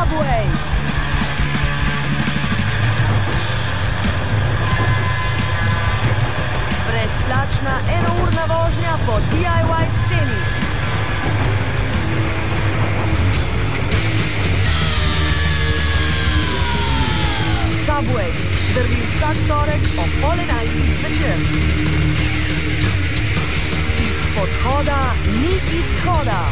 Subway. Brezplačna enourna vožnja po DIY sceni. Subway drvi vsak torek o 10:30 zvečer. Iz podhoda ni izhoda.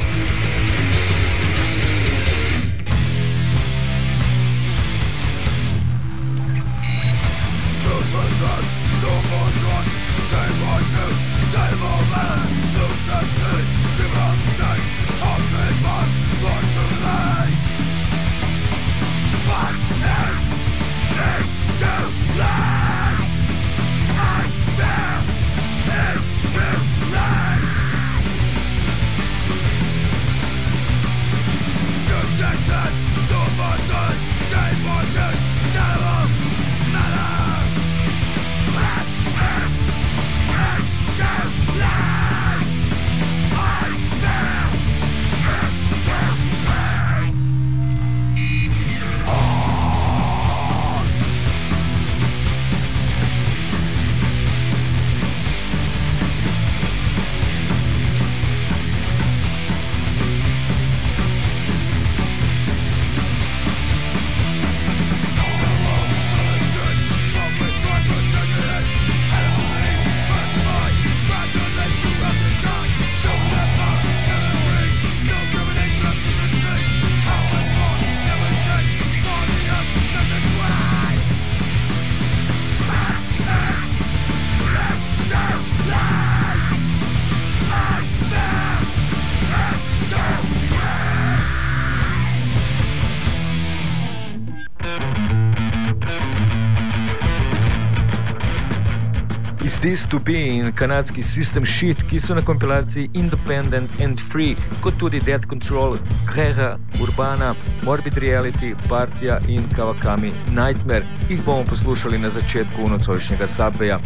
This to Be in kanadski System Shit, ki so na kompilaciji Independent and Free, kot tudi Dead Control, Grega, Urbana, Morbid Reality, Partija in Kawakami Nightmare, ki jih bomo poslušali na začetku nocojšnjega Subwaya.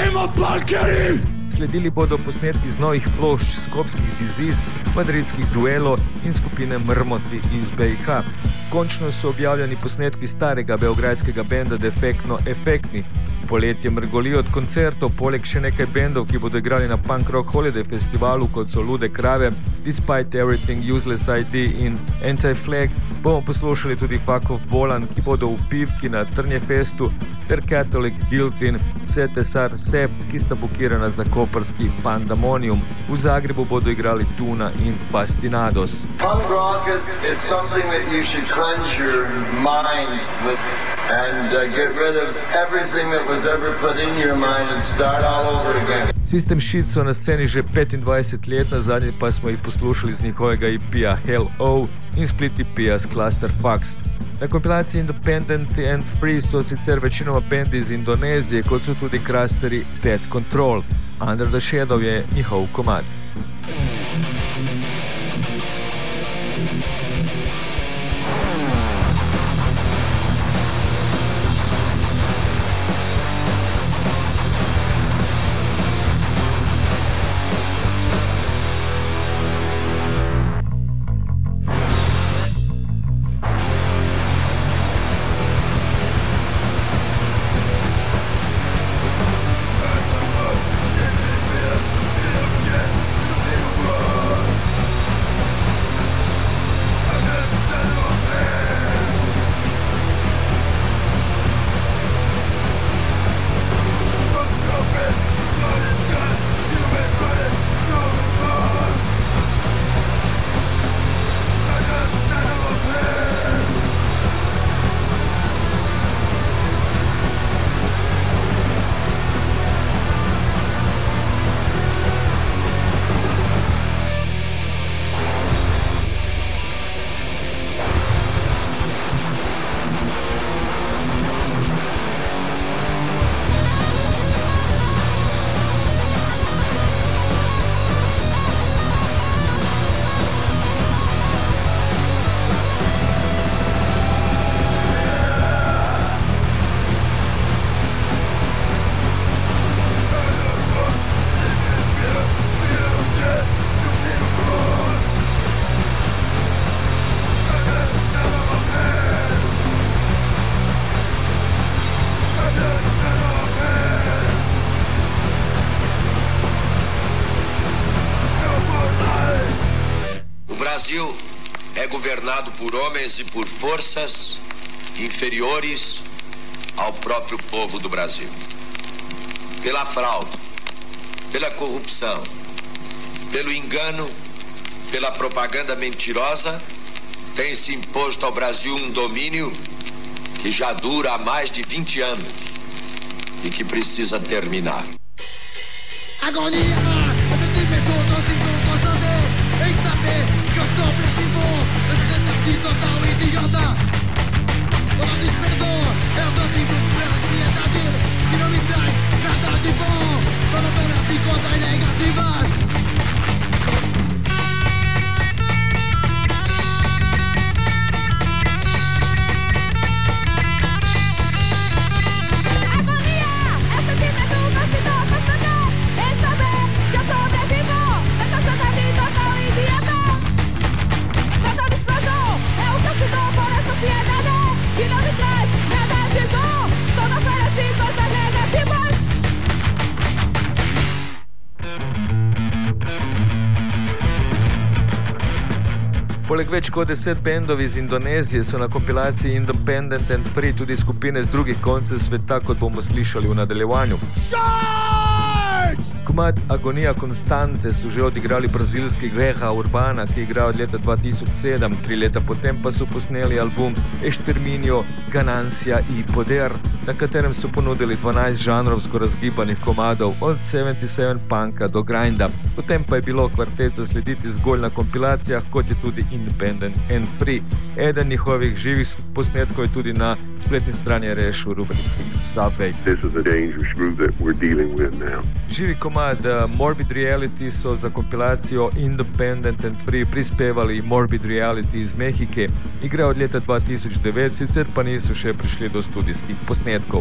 Sledili bodo posnetki z novih plošč, skopskih Disease, madridskih Duelo in skupine Mrmoti iz BiH. Končno so objavljeni posnetki starega beograjskega benda Defektno Efektni. Poletje mrgoli od koncertov, poleg še nekaj bendov, ki bodo igrali na Punk Rock Holiday festivalu, kot so Lude Krave, Despite Everything, Useless ID in Anti-Flag, bomo poslušali tudi Fuck of Bolan, ki bodo v Pivki na Trnjefestu, ter Catholic Guilt in CTSR Sept, ki sta bukirana za koprski Pandemonium. V Zagrebu bodo igrali Tuna in Bastinados. Punk rock is something that you should cleanse your mind with and get rid of everything that was ever put in your mind and start all over again. System Shit so na sceni že 25 let, nazadnje pa smo jih poslušali z njihovega EP-ja Hell O in split EP-ja s Clusterfucks. Na kompilaciji Independent and Free so sicer večinoma bendi iz Indonezije, kot so tudi krasteri Dead Control. Under the Shadow je njihov komad. Brasil é governado por homens e por forças inferiores ao próprio povo do Brasil. Pela fraude, pela corrupção, pelo engano, pela propaganda mentirosa, tem se imposto ao Brasil um domínio que já dura há mais de 20 anos e que precisa terminar. Agonia, é sentimento nocivo constante em saber que eu sou opressivo, representante total idiota. Todo desprezo é o nocivo pela sociedade que não me traz nada de bom, só apenas de coisas negativas. Poleg več kot 10 bendov iz Indonezije so na kompilaciji Independent and Free tudi skupine z drugih koncev sveta, kot bomo slišali v nadaljevanju. Komad Agonija Constante so že odigrali brazilski Guerra Urbana, ki igra od leta 2007, 3 leta potem pa so posneli album Exterminio, Ganancia y Poder, na katerem so ponudili 12 žanrovsko razgibanih komadov, od 77 punka do grinda. Potem pa je bilo kvartet zaslediti zgolj na kompilacijah, kot je tudi Independent and Free. Eden njihovih živih posnetkov je tudi na spletni strani rešil rubrici Subway. This is a dangerous group that we're dealing with now. Živi komad Morbid Reality so za kompilacijo Independent and Free prispevali Morbid Reality iz Mehike. Igra od leta 2009, sicer pa niso še prišli do studijskih posnetkov.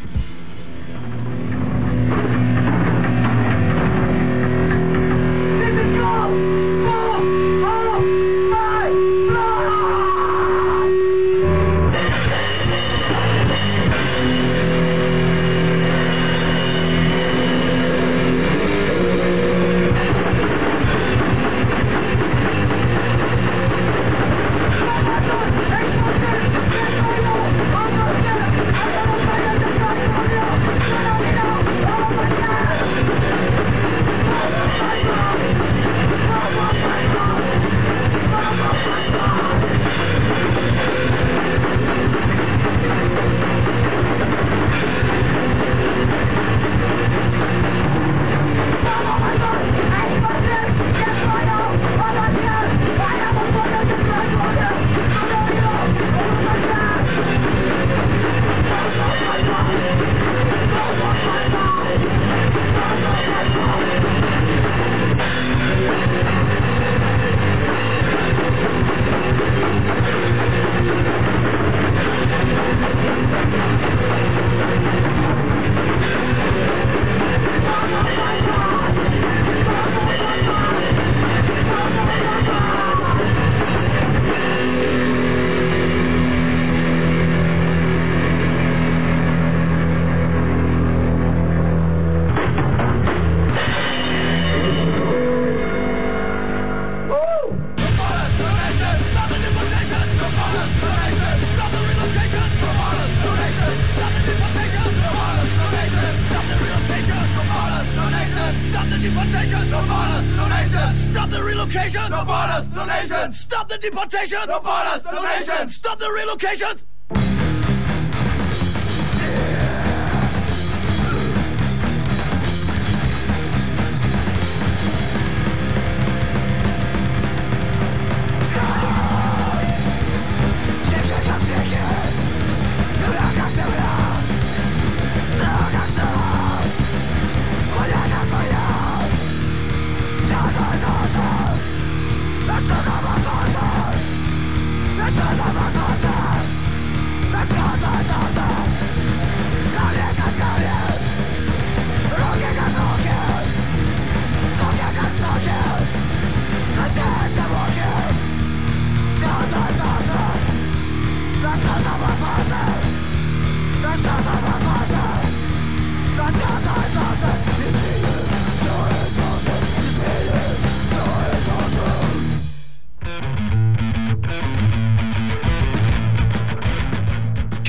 Deportation! No borders! No nation! Stop the relocation!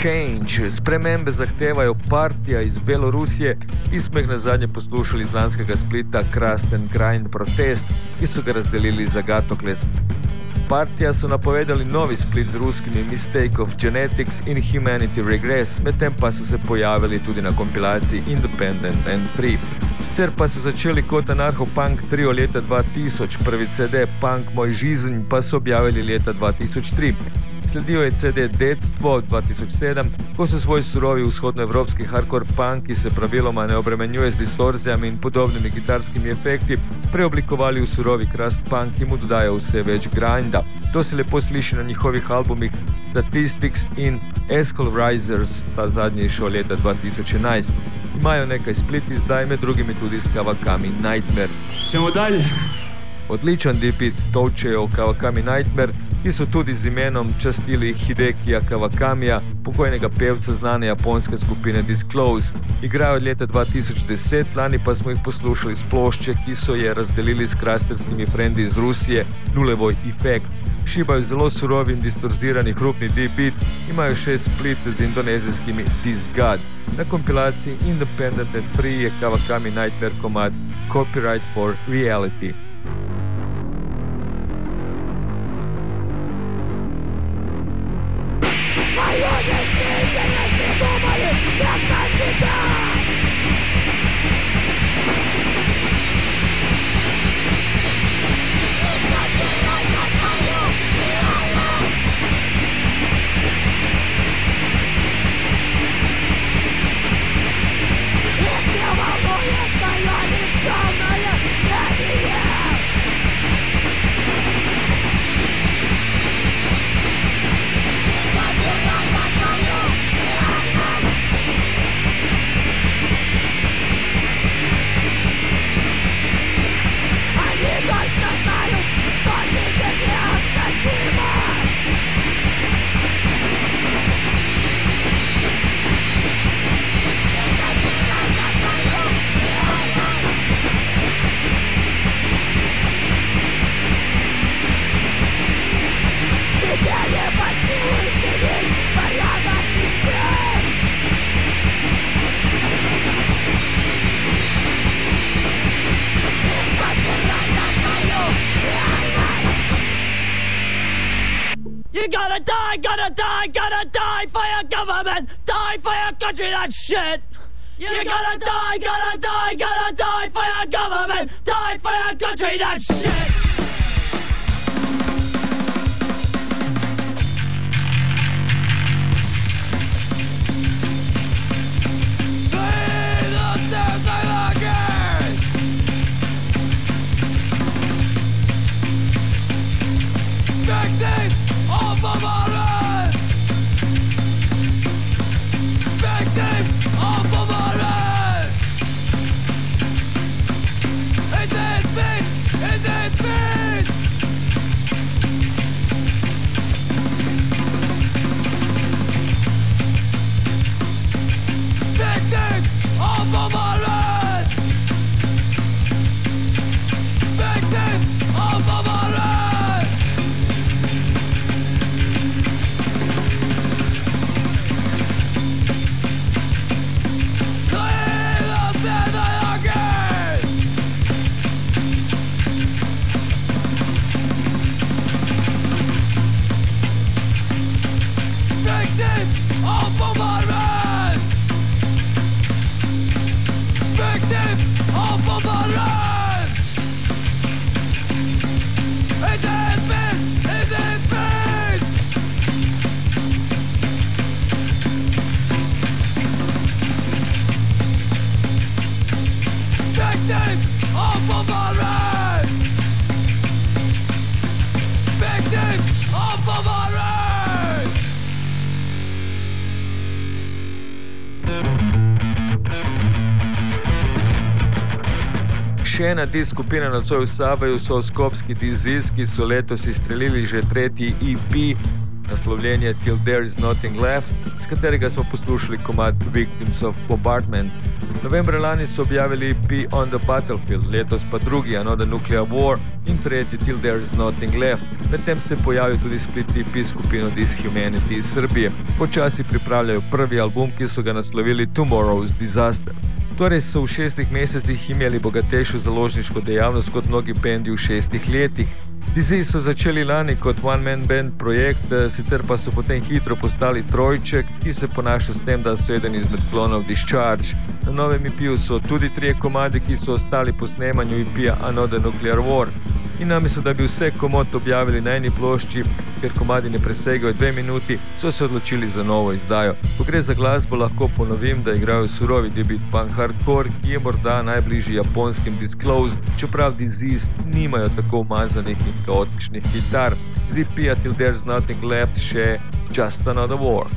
Change. Spremembe zahtevajo Partija iz Belorusije, ki smo jih nazadnje poslušali iz lanskega splita Crust and Grind Protest, ki so ga razdelili za Gatokles. Partija so napovedali novi split z ruskimi Mistake of Genetics in Humanity Regress, medtem pa so se pojavili tudi na kompilaciji Independent and Free. Sicer pa so začeli kot anarcho-punk trio leta 2000, prvi CD Punk Moj žizenj pa so objavili leta 2003. Sledijo je CD Detstvo 2007, ko so svoj surovi vzhodnoevropski hardcore punk, ki se praviloma ne obremenjuje z distorzijami in podobnimi gitarskimi efekti, preoblikovali v surovi crust punk, ki mu dodaja vse več grinda. To se lepo sliši na njihovih albumih Statistics in Escal Risers, ta zadnji je šel leta 2011. Imajo nekaj split izdaj, med drugimi tudi s Kawakami Nightmare. Šemo dalje. Odličen debut tolčejo Kawakami Nightmare, ki so tudi z imenom častili Hidekija Kawakamija, pokojnega pevca znane japonske skupine Disclose. Igrajo od leta 2010, lani pa smo jih poslušali s plošče, ki so je razdelili s krasterskimi frendi iz Rusije, Nulevoj Effect. Šibajo zelo surovi in distorzirani hrupni D-beat, imajo 6 split z indonezijskimi Disgod. Na kompilaciji Independent and Free je Kawakami Nightmare komad Copyright for Reality. Gotta die for your government, die for your country, that shit. You gotta die for your government, die for your country, that shit. Še ena skupina nocoj v Saveju so Skopski Disease, ki so letos izstrelili že tretji EP, naslovljen je Till There Is Nothing Left, s katerega smo poslušali komad Victims of Bombardment. Novembra lani so objavili EP On the Battlefield, letos pa drugi Another Nuclear War in tretji Till There Is Nothing Left. Medtem se pojavil tudi split EP skupino Dishumanity iz Srbije. Počasi pripravljajo prvi album, ki so ga naslovili Tomorrow's Disaster. Torej so v 6 mesecih imeli bogatejšo založniško dejavnost kot mnogi bendi v 6 letih. Disease so začeli lani kot one-man band projekt, sicer pa so potem hitro postali trojček, ki se ponaša s tem, da so eden izmed klonov Discharge. Na novem EP-ju so tudi 3 komadi, ki so ostali po snemanju EP-ja Another Nuclear War. In namesto, da bi vse komod objavili na eni plošči, ker komadi ne presegajo 2 minuti, so se odločili za novo izdajo. Ko gre za glasbo, lahko ponovim, da igrajo surovi debut punk hardcore, ki je morda najbližji japonskim Disclosed, čeprav Disease nimajo tako umazanih in kaotičnih gitar. Z EP-ja Till There's Nothing Left še Just Another War.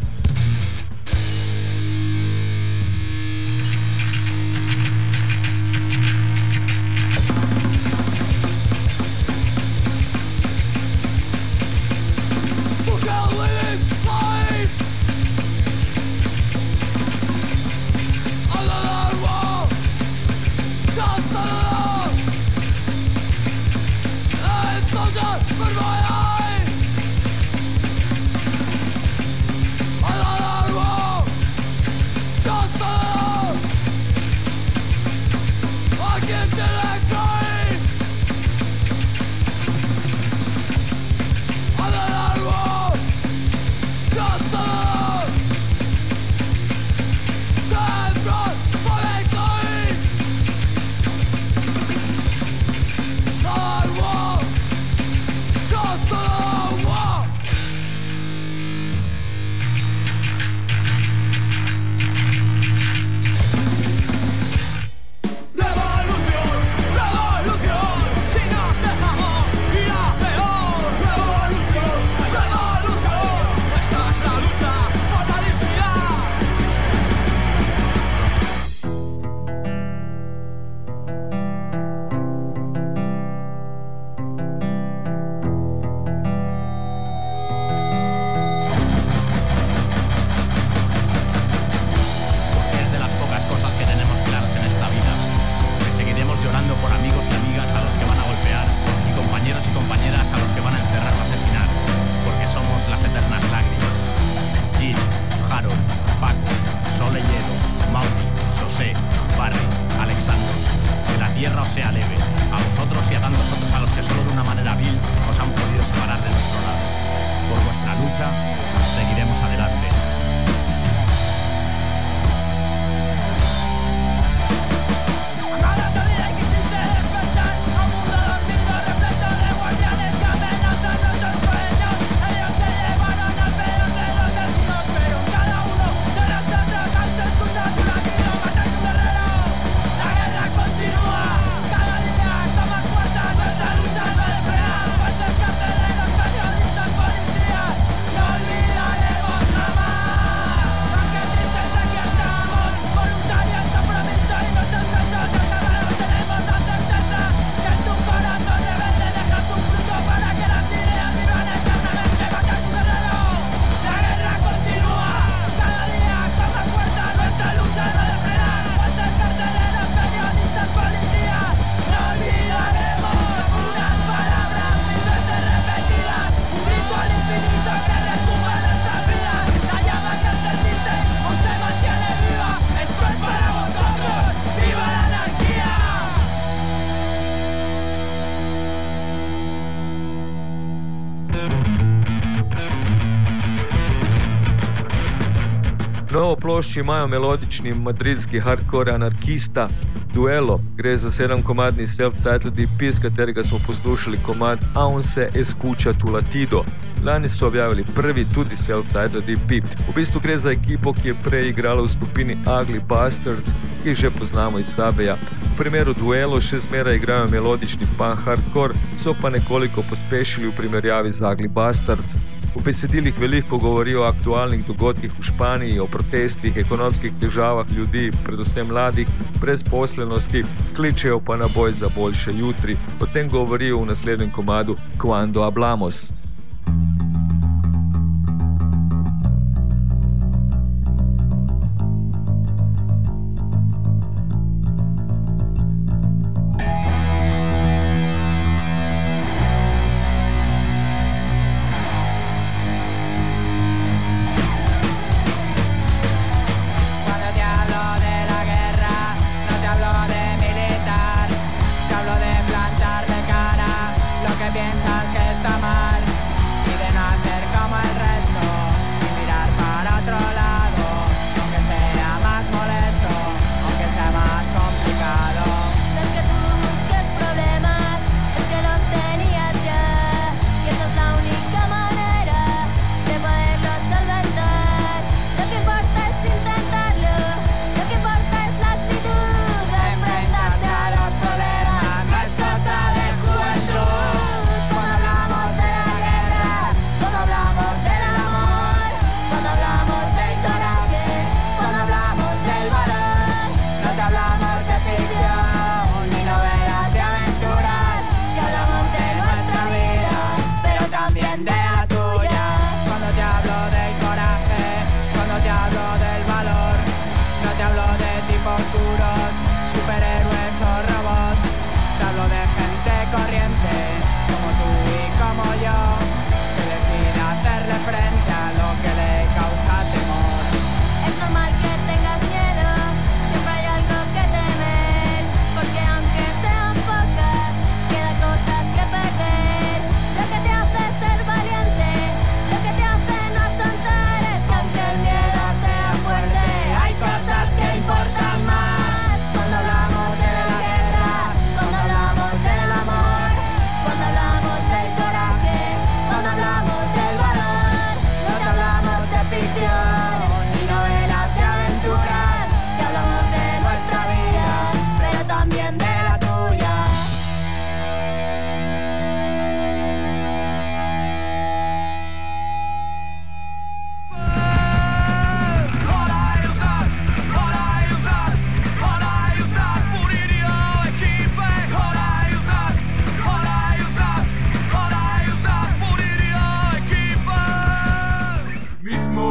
Novo ploščo imajo melodični madridski hardcore anarkista Duelo. Gre za 7-komadni self-titled EP, s katerega smo poslušali komad Aún se escucha tu latido. Lani so objavili prvi tudi self-titled EP. V bistvu gre za ekipo, ki je prej igrala v skupini Ugly Bastards, ki že poznamo iz Sabeja. V primeru Duelo še zmeraj igrajo melodični punk hardcore, so pa nekoliko pospešili v primerjavi z Ugly Bastards. V besedilih veliko govorijo o aktualnih dogodkih v Španiji, o protestih, ekonomskih težavah ljudi, predvsem mladih, brezposlenosti, kličejo pa na boj za boljše jutri. O tem govorijo v naslednjem komadu Cuando hablamos.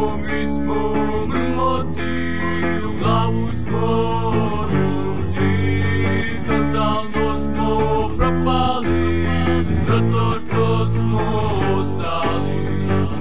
mi smo mrmoti, u glavu smo ruti, totalno smo propali, zato što smo ostali.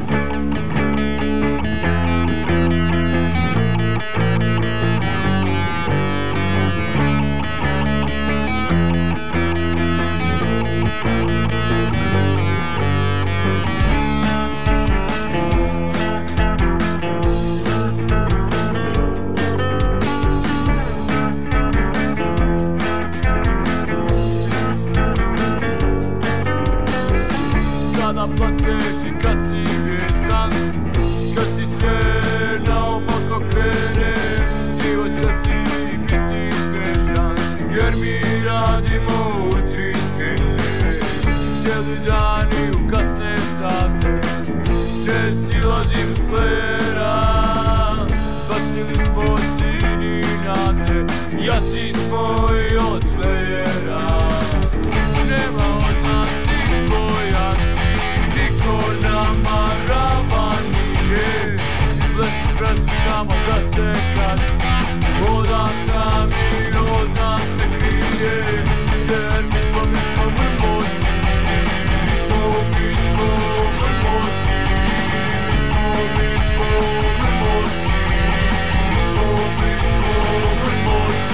Kada plačeš i kad si vjesan, kad ti sve naopako krene, život će ti biti smešan, jer mi radimo u tri smjene. Cijeli dani u kasne sate, ne silazim s playera, bacili smo cini na te, jaci smo i od Slayera. Nema od nas tih bojanti, niko nama ravan nije, leti presuskamo da se kati, voda sam i od nas se krije, jer mi smo mrmoti, mi smo mrmoti, mi smo mrmoti, mi smo mrmoti.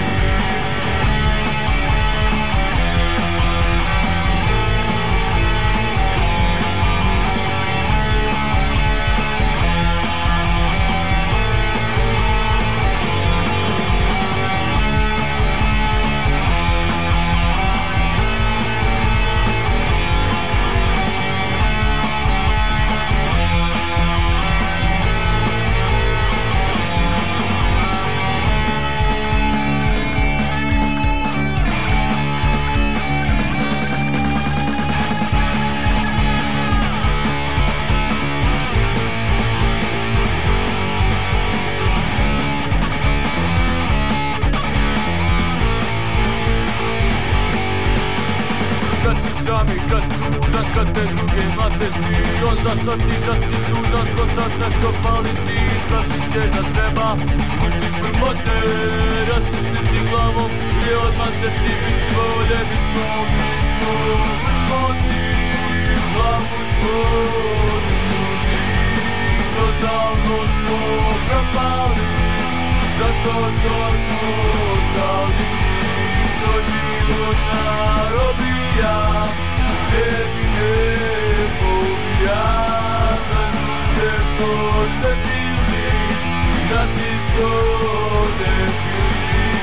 Kad te druge mate si, onda shvati da si tužan, skontaš nešto fali ti, shvatit će da treba pustit mrmote, raspuštiti glavom i odmah će ti bit bolje. Mi smo mrmoti, glavu smo ljudi, totalno smo propali, zato što smo ostali, to životna robija. Jedine pobija, da su se posvetili, da si sto debili.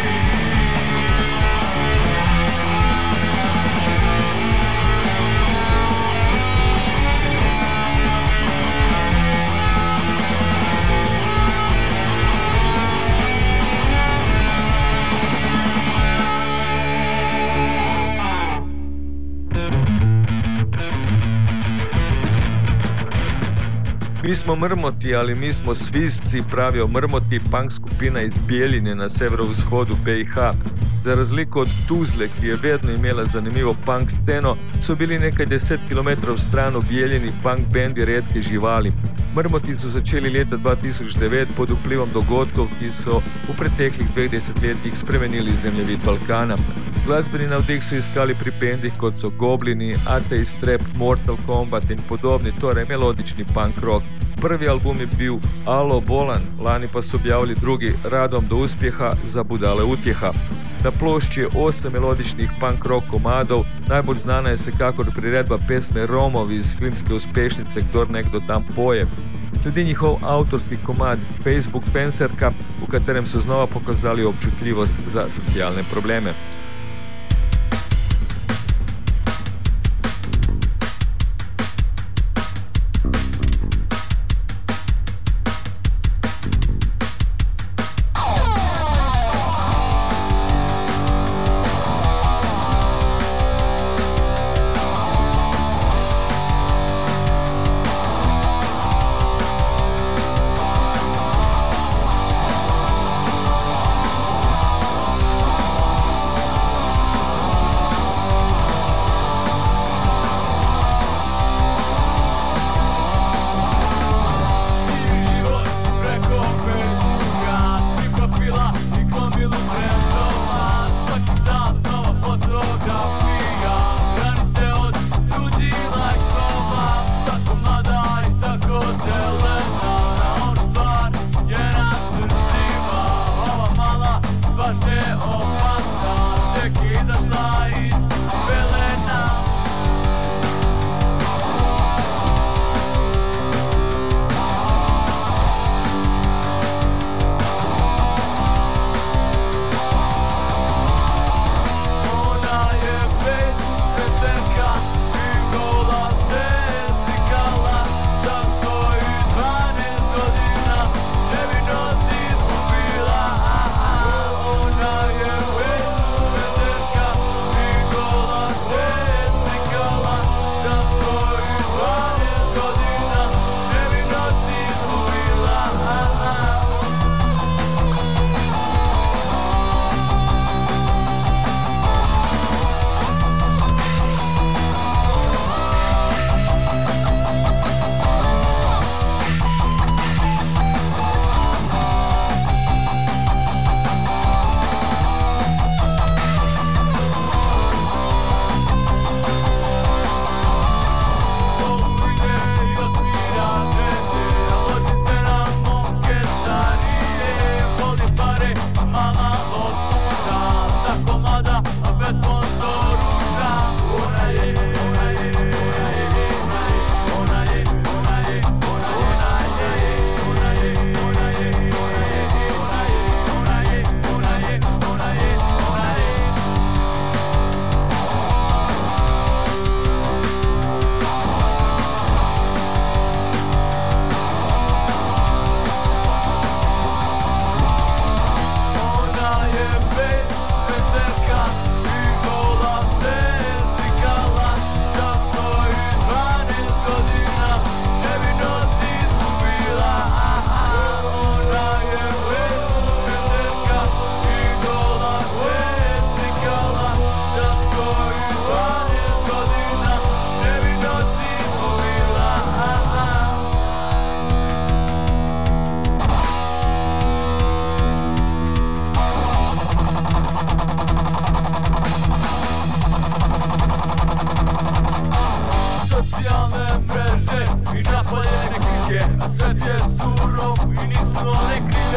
Mi smo mrmoti, ali mi smo svisci, pravio mrmoti, punk skupina iz Bjeljine na severovzhodu BiH. Za razliko od Tuzle, ki je vedno imela zanimivo punk sceno, so bili nekaj 10 km stran objeljeni punk bendi Redke živali. Mrmoti so začeli leta 2009 pod vplivom dogodkov, ki so v preteklih 2 desetletjih spremenili zemljevid Balkana. Glasbeni navdih so iskali pri bendih kot so Goblini, Atheist Trap, Mortal Kombat in podobni, torej melodični punk rock. Prvi album je bil Alo Bolan, lani pa so objavili drugi Radom do uspjeha, za budale utjeha. Na plošči je 8 melodičnih punk rock komadov, najbolj znana je vsekakor priredba pesme Romovi iz filmske uspešnice Kdor nekdo tam poje. Tudi njihov avtorski komad Facebook Fencerka, v katerem so znova pokazali občutljivost za socialne probleme.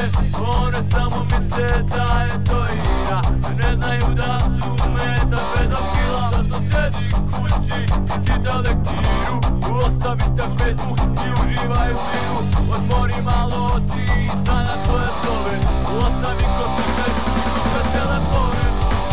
one samo misle da je to igra. Ne znaju da su meta pedofila. Zato sjedi kući i čita lektiru. Ostavite Facebook i uživaj u miru. Otvori malo oči i sana svoje slove. Ostavi kompjuter i kuća telefone.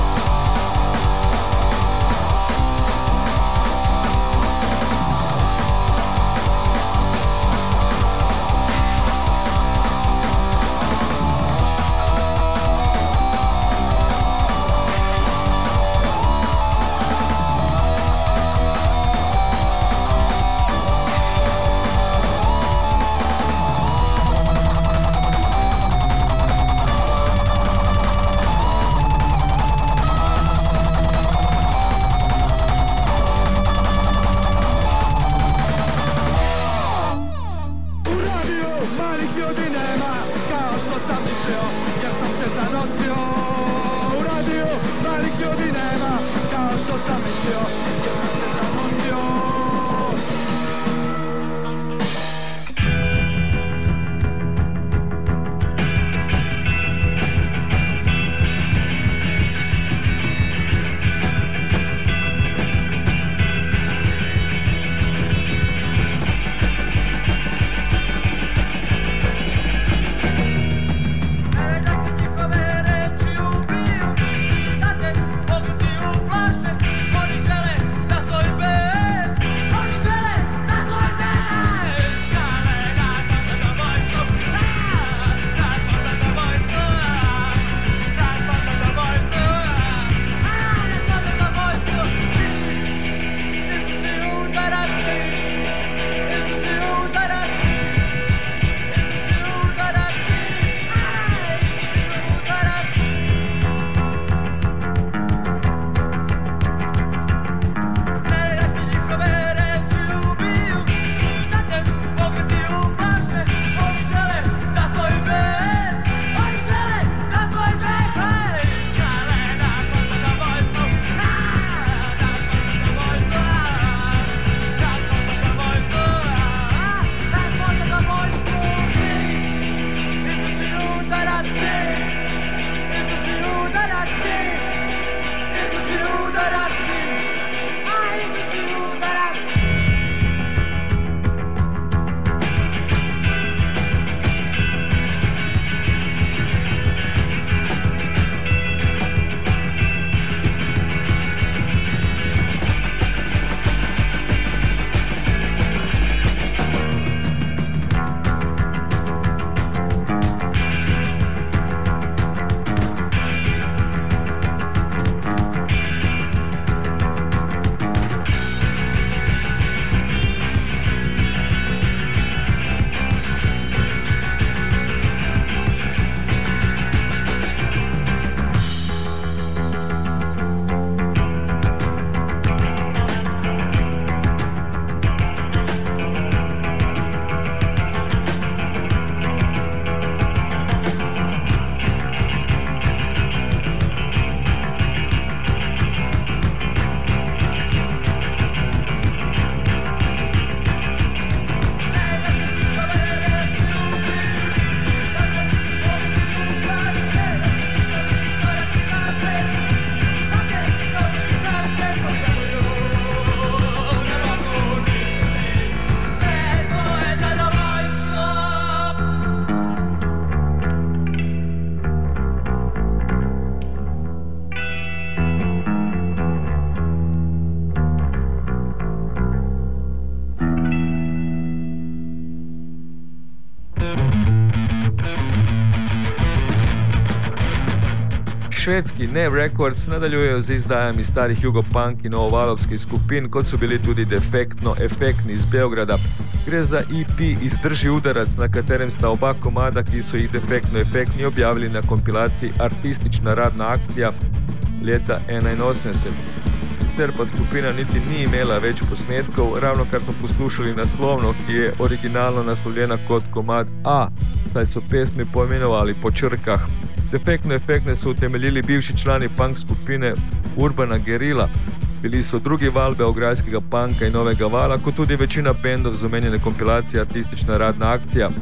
Švedski Nev Records nadaljujejo z izdajami starih jugopunk in novovalovskih skupin, kot so bili tudi Defektno Efektni iz Beograda. Gre za EP Izdrži udarac, na katerem sta oba komada, ki so jih Defektno Efektni objavili na kompilaciji Artistična radna akcija leta 1981. Sicer pa skupina niti ni imela več posnetkov, ravno kar smo poslušali naslovno, ki je originalno naslovljena kot komad A, saj so pesmi poimenovali po črkah. Defektno Efektne so utemeljili bivši člani punk skupine Urbana Gerila. Bili so drugi val beograjskega punka in novega vala, kot tudi večina bendov z omenjene kompilacije Artistična radna akcija.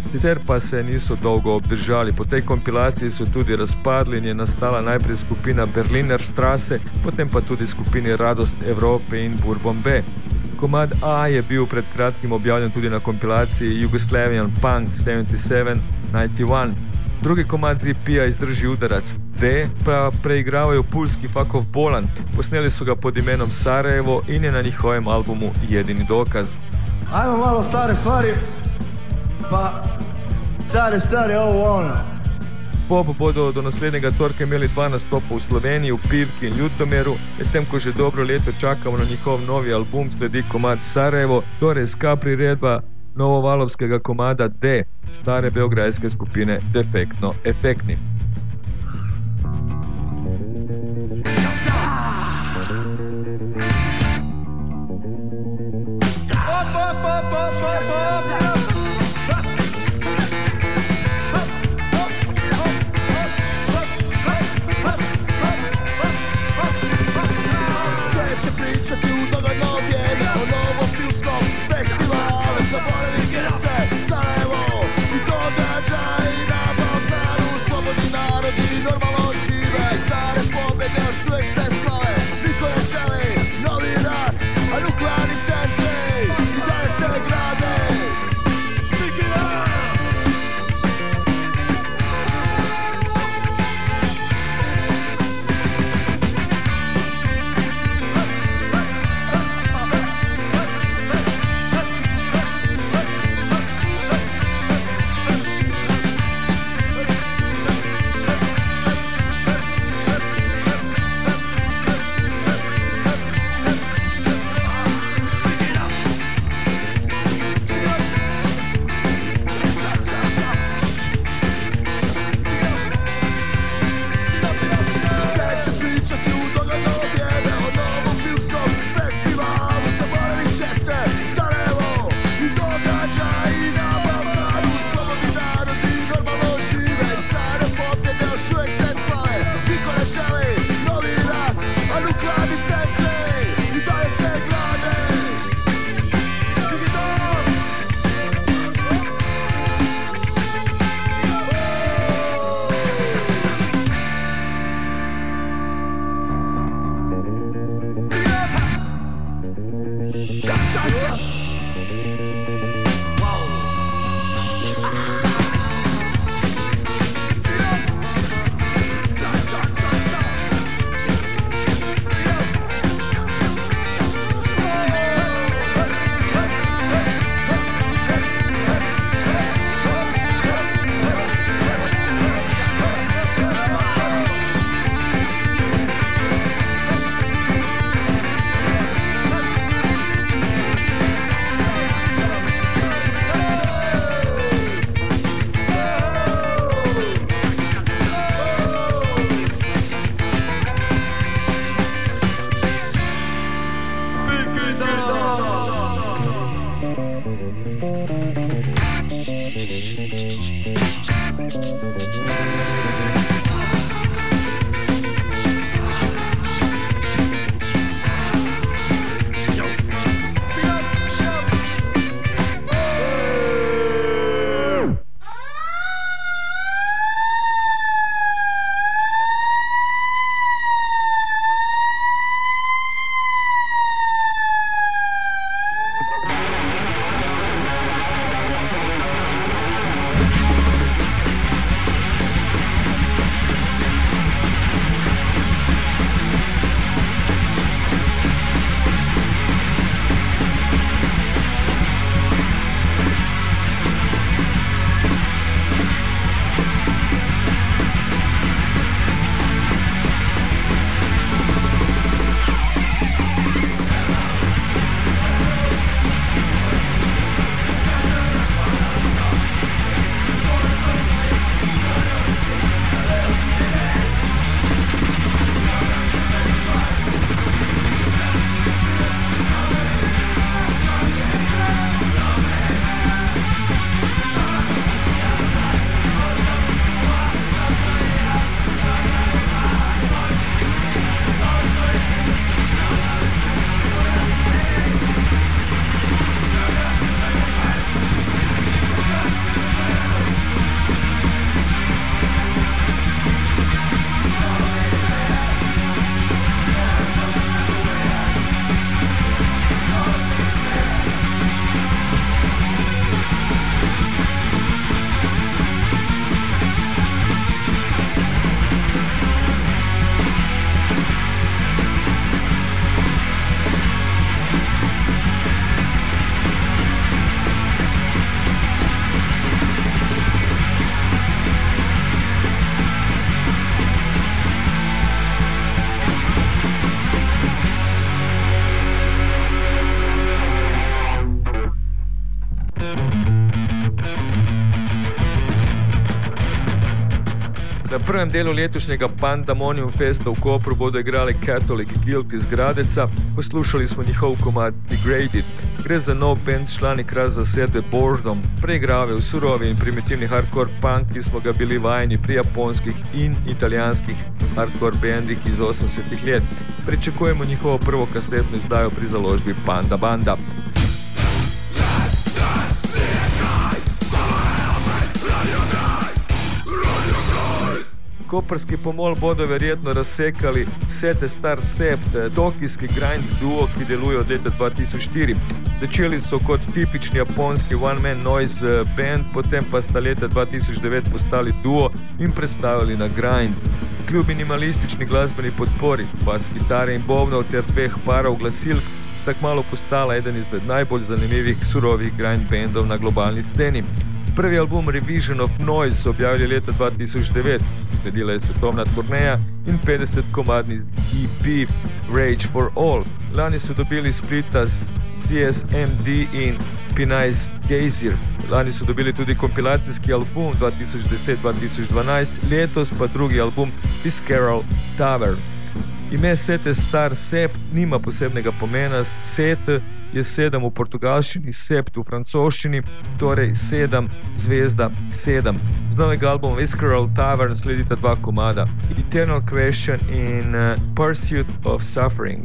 Sicer pa se niso dolgo obdržali. Po tej kompilaciji so tudi razpadli in je nastala najprej skupina Berliner Straße, potem pa tudi skupini Radost Evrope in Bourbon B. Komad A je bil pred kratkim objavljen tudi na kompilaciji Yugoslavian Punk 77-91. Drugi komad z EP-ja Izdrži udarac D pa preigravaju pulski Fakov Bolan. Posneli su ga pod imenom Sarajevo in je na njihovem albumu Jedini dokaz. Ajmo malo stare stvari, pa stare ovo ono. Pop bodo do naslednjega torka imeli 2 nastopa v Sloveniji, v Pivki in Ljutomeru, medtem ko že dobro leto čakamo na njihov novi album, sledi komad Sarajevo, torej ska priredba novovalovskega komada D, stare beograjske skupine Defektno Efektni. Pričati u dogledno vrijeme o novom filmskom festivalu. Zaboravit će se Sarajevo i događaj na Balkanu. Slobodni narodi normalno žive, stare pobjede još uvijek se slave. Niko ne želi novi rat, a nuklearni centri i dalje se grade. Na prvem delu letošnjega Pandemonium Festa v Kopru bodo igrali Catholic Guild iz Gradeca, poslušali smo njihov komad Degraded. Gre za nov band člani kraj zasedbe Boredom, preigrave v surovi in primitivni hardcore punk, ki smo ga bili vajeni pri japonskih in italijanskih hardcore bandih iz 80-ih let. Pričakujemo njihovo prvo kasetno izdajo pri založbi Panda Banda. Koprski pomol bodo verjetno razsekali Sete Star Sept, tokijski grind duo, ki deluje od leta 2004. Začeli so kot tipični japonski one-man noise band, potem pa sta leta 2009 postali duo in predstavili na grind. Kljub minimalistični glasbeni podpori, bas kitare in bobnov ter dveh parov glasilk, tak malo postala eden izmed najbolj zanimivih surovih grind bandov na globalni sceni. Prvi album Revision of Noise so objavili leta 2009, sledila je svetovna turneja in 50-komadni EP Rage for All. Lani so dobili splita CSMD in P-Nice Geyser. Lani so dobili tudi kompilacijski album 2010-2012, letos pa drugi album Visceral Tavern. Ime Sete Star Sept nima posebnega pomena, Sete je 7 v portugalščini, Sept v francoščini, torej 7, zvezda 7. Z novega albuma Visceral Tavern sledita dva komada, Eternal Question in Pursuit of Suffering.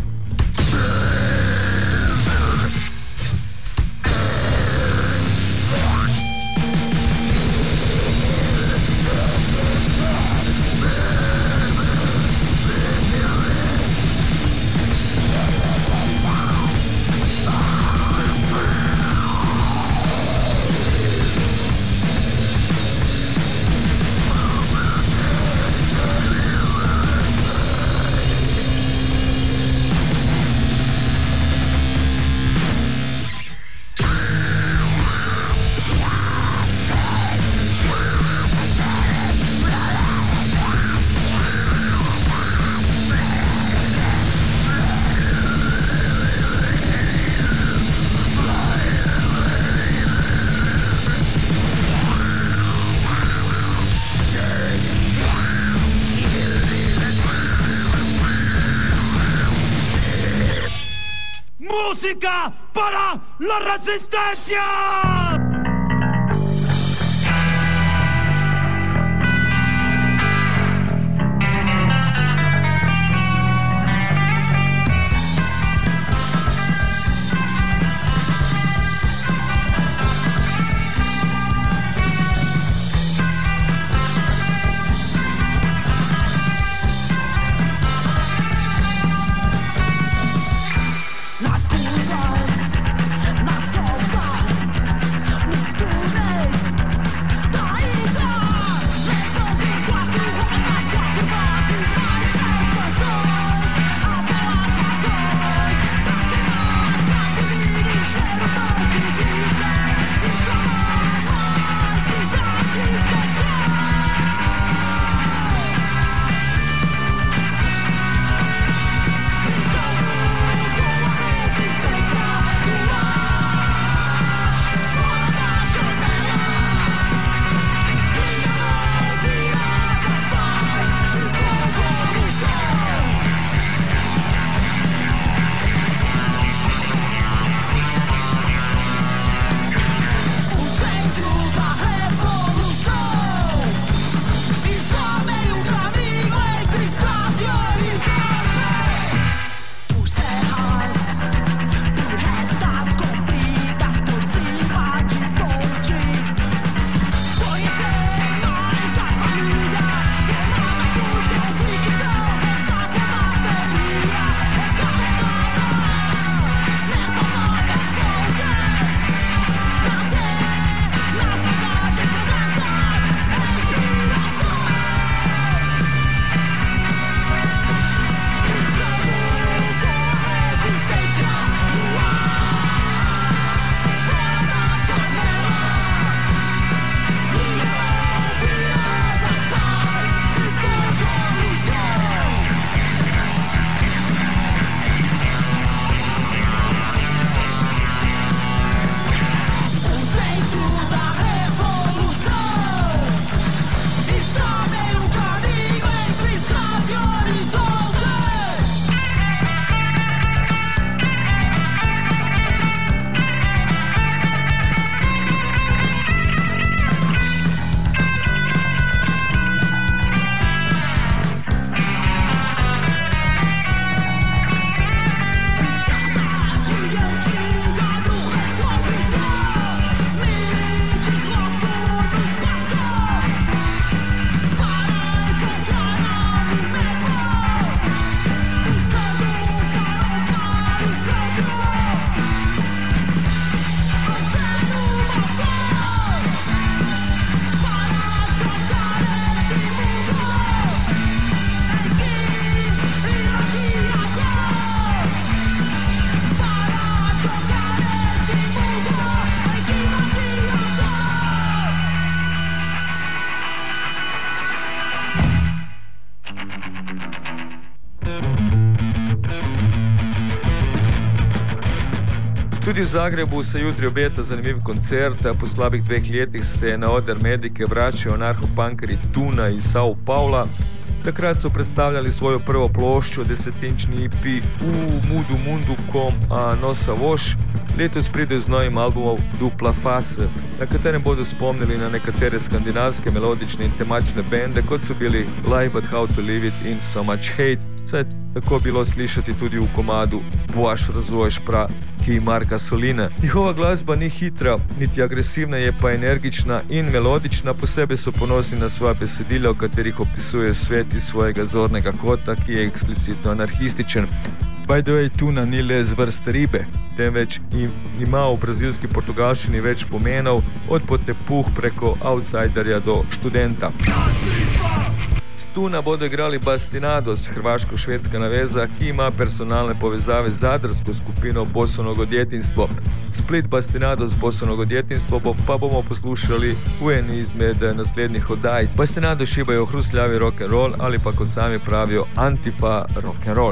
Música para la resistencia. Nas curvas, nas trocas, Tudi v Zagrebu se jutri obeta zanimiv koncert. Po slabih 2 letih se na oder Medike vračajo anarcho-punkeri Tuna iz Sao Paula. Takrat so predstavljali svojo prvo ploščo, 10-inčni EP v Mudu Mundu com a Nossa Voz. Letos pridejo z novim albumom Dupla Fase, na katerem bodo spomnili na nekatere skandinavske melodične in temačne bende, kot so bili Live But How To Live It in So Much Hate. Saj tako bilo slišati tudi v komadu Boš razvojš pra, ki Marka Solina. Njihova glasba ni hitra, niti agresivna, je pa energična in melodična. Posebej so ponosni na svoja besedila, v katerih opisujejo svet iz svojega zornega kota, ki je eksplicitno anarhističen. By the way, Tuna ni le zvrst ribe, temveč ima v brazilski portugalščini več pomenov, od potepuh preko outsiderja do študenta. S Tuna bodo igrali Bastinados, hrvaško-švedska naveza, ki ima personalne povezave z zadrsko skupino Bosonogo djetinstvo. Split Bastinados Bosonogo djetinstvo pa bomo poslušali v eni izmed naslednjih oddaj. Bastinados šibajo hrusljavi rock'n'roll ali pa kot sami pravijo antifa rock'n'roll.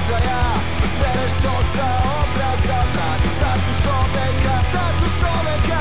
Status čoveka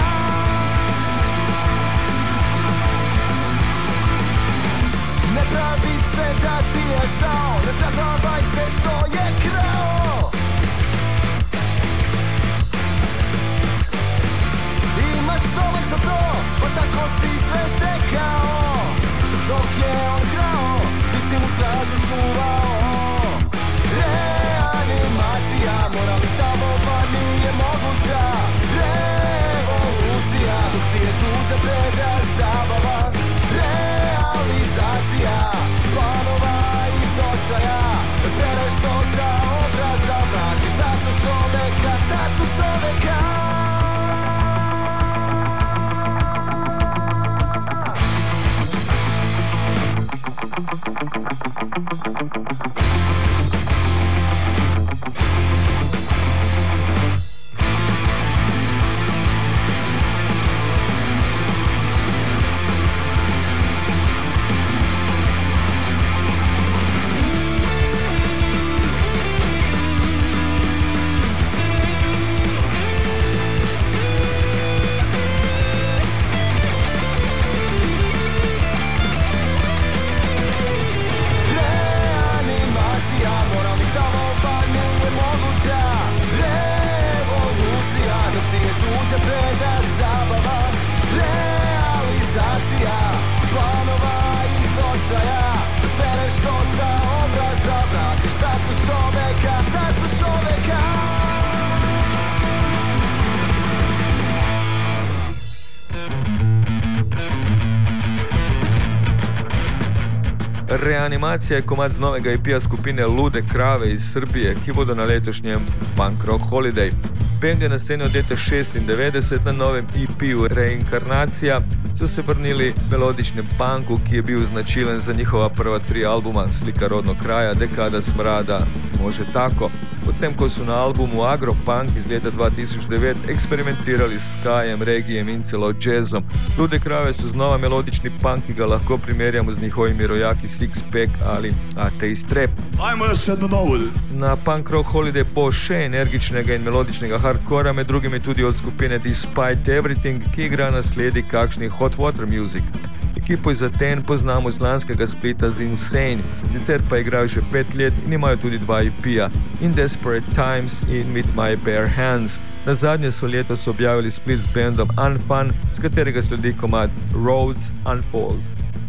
Reanimacija je komad z novega EP-a skupine Lude krave iz Srbije, ki bodo na letošnjem Punk Rock Holiday. Band je na sceni od leta 96, na novem EP-u Reinkarnacija so se vrnili melodičnem punku, ki je bil značilen za njihova prva 3 albuma Slika rodnog kraja, Dekada smrada, Može tako. Potem, ko so na albumu Agropunk iz leta 2009 eksperimentirali s skajem, regijem in celo jazzom. Lude krave so znova melodični punk, ki ga lahko primerjamo z njihovimi rojaki Sixpack ali Atheist Rap. Na Punk Rock Holiday bo še energičnega in melodičnega hardcora, med drugimi tudi od skupine Despite Everything, ki igra na sledi kakšnih Hot Water Music. Ekipo iz Aten poznamo z lanskega splita z Insane, sicer pa igrajo že 5 let in imajo tudi 2 EP-a, In Desperate Times in With My Bare Hands. Nazadnje so letos objavili split z bandom Unfun, z katerega sledi komad Roads Unfold.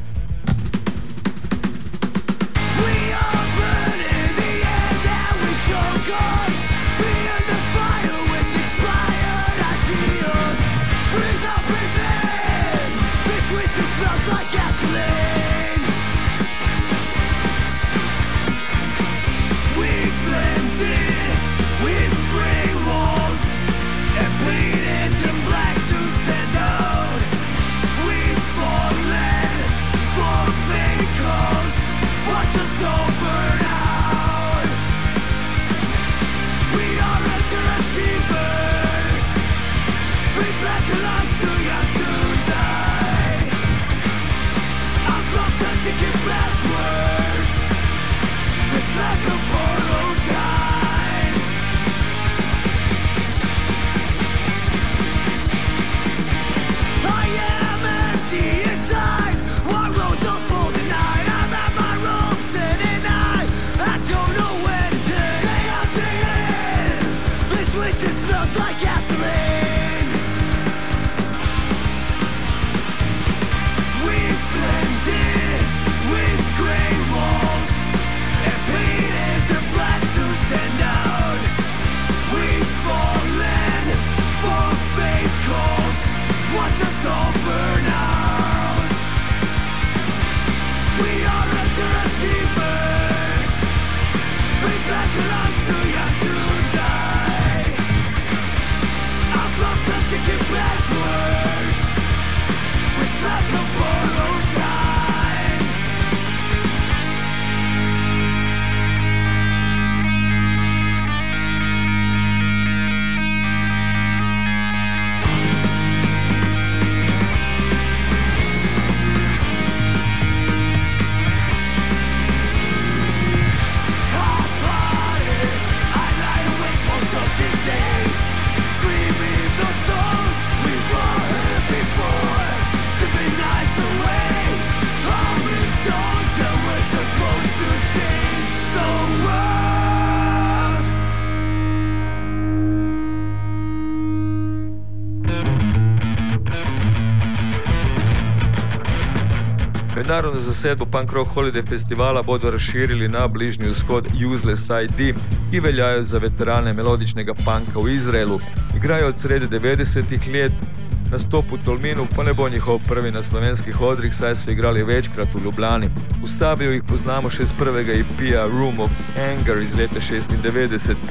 Mednarodno zasedbo Punk Rock Holiday festivala bodo razširili na bližnji vzhod Useless ID, ki veljajo za veterane melodičnega punka v Izraelu. Igrajo od srede 90-ih let, nastop v Tolminu pa ne bo njihov prvi na slovenskih odrih, saj so igrali večkrat v Ljubljani. V Sabiju jih poznamo še z prvega EP-a Room of Anger iz leta 96.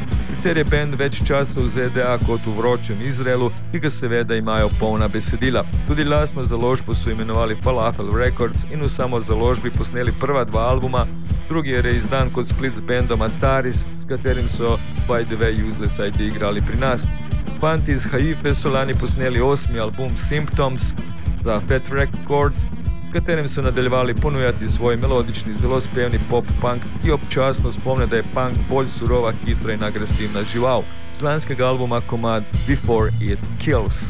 Sicer je bend več časa v ZDA kot v vročem Izraelu, ki ga seveda imajo polna besedila. Tudi lastno založbo so imenovali Falafel Records in v samo založbi posneli prva 2 albuma, drugi je reizdan kot split z bendom Antares, s katerim so By the Way Useless ID igrali pri nas. Fanti iz Haife so lani posneli 8. album Symptoms za Fat Records, s katerim so nadaljevali ponujati svoj melodični, zelo spevni pop-punk, ki občasno spomne, da je punk bolj surova, hitra in agresivna žival. Z lanskega albuma komad Before It Kills.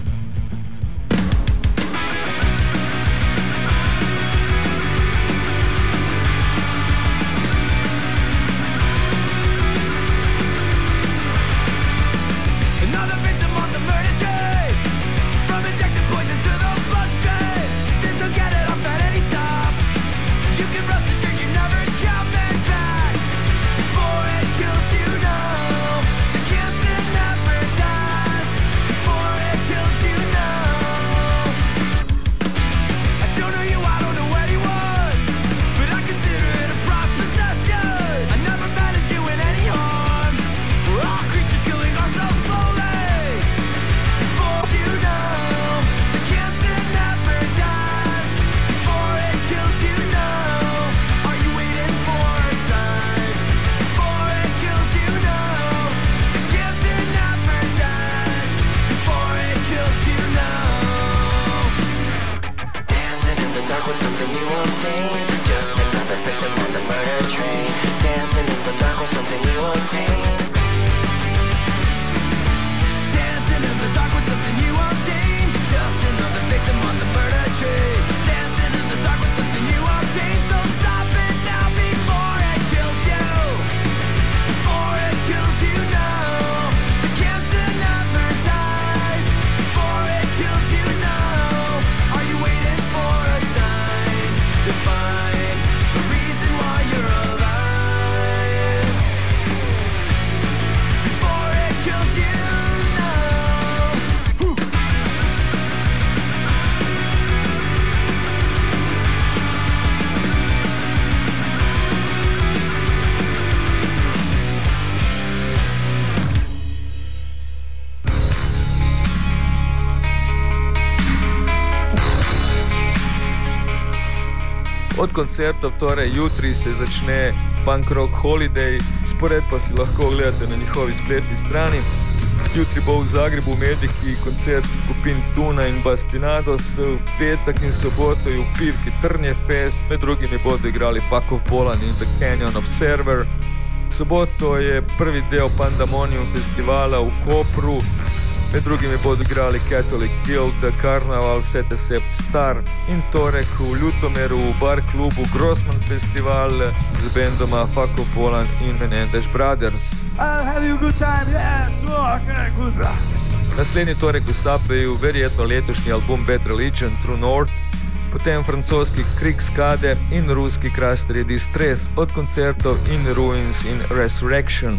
Od koncertov, torej jutri, se začne Punk Rock Holiday, spored pa si lahko ogledate na njihovi spletni strani. Jutri bo v Zagrebu v Mediki koncert skupin Tuna in Bastinados, v petek in soboto je v Pivki Trnje Fest, med drugimi bodo igrali Paco Polan in The Canyon Observer. V soboto je prvi del Pandemonium festivala v Kopru, med drugimi bodo igrali Catholic Guild, Carnival, Set Sept Star in torek v Ljutomeru v bar klubu Grossman festival z bendoma Paco Polan in Menendez Brothers. I'll have you a good time, yes, okay, good. Naslednji torek v Sapeju verjetno letošnji album Bad Religion, True North, potem francoski Kriegsskade in ruski Krasteri Distress, od koncertov In Ruins in Resurrection.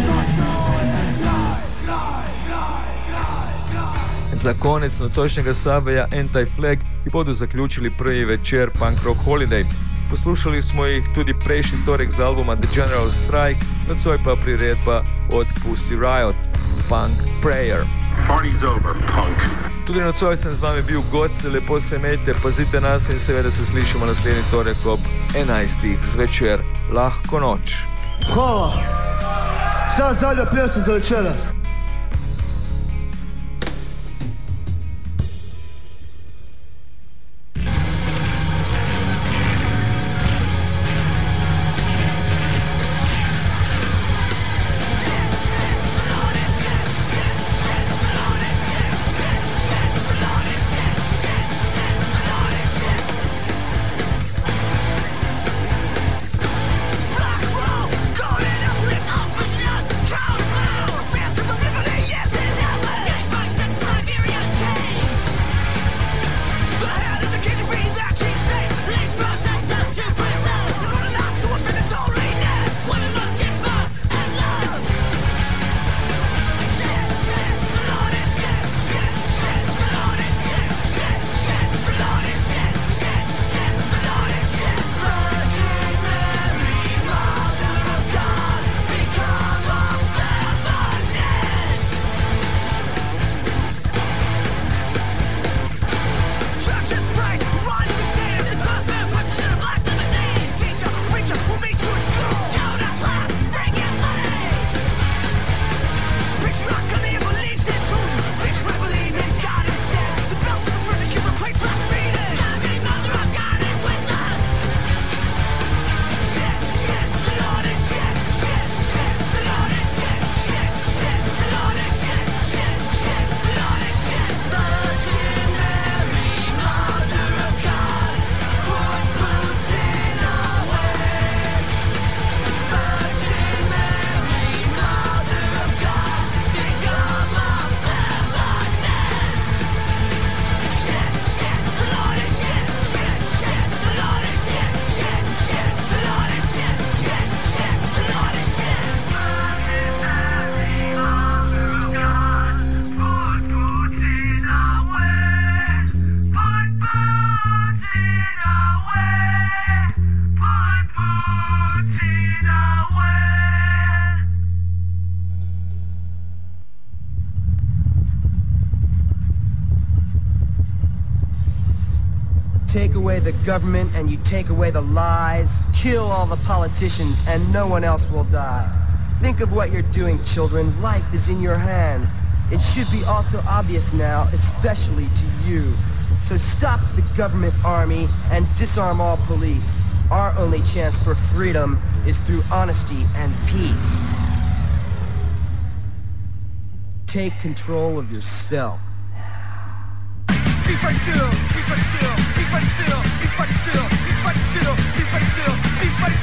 Za konec nočnega Sabeja Anti-Flag, ki bodo zaključili prvi večer Punk Rock Holiday. Poslušali smo jih tudi prejšnji torek z albuma The General Strike, nocoj pa priredba od Pussy Riot, Punk Prayer. Party's over, punk. Tudi nocoj sem z vami bil Goce, lepo se imejte, pazite nas in seveda se slišimo naslednji torek ob 11. zvečer. Lahko noč. Hvala. Sad zadnja pjesma za večera. Going up with all visions, count about, fancy Take away the government and you take away the lies. Kill all the politicians and no one else will die. Think of what you're doing, children. Life is in your hands. It should be also obvious now, especially to you. So stop the government army and disarm all police. Our only chance for freedom is through honesty and peace. Take control of yourself. Be fighting still, be fighting still, be fighting still, be fighting still, be fighting still, be fighting still, be fighting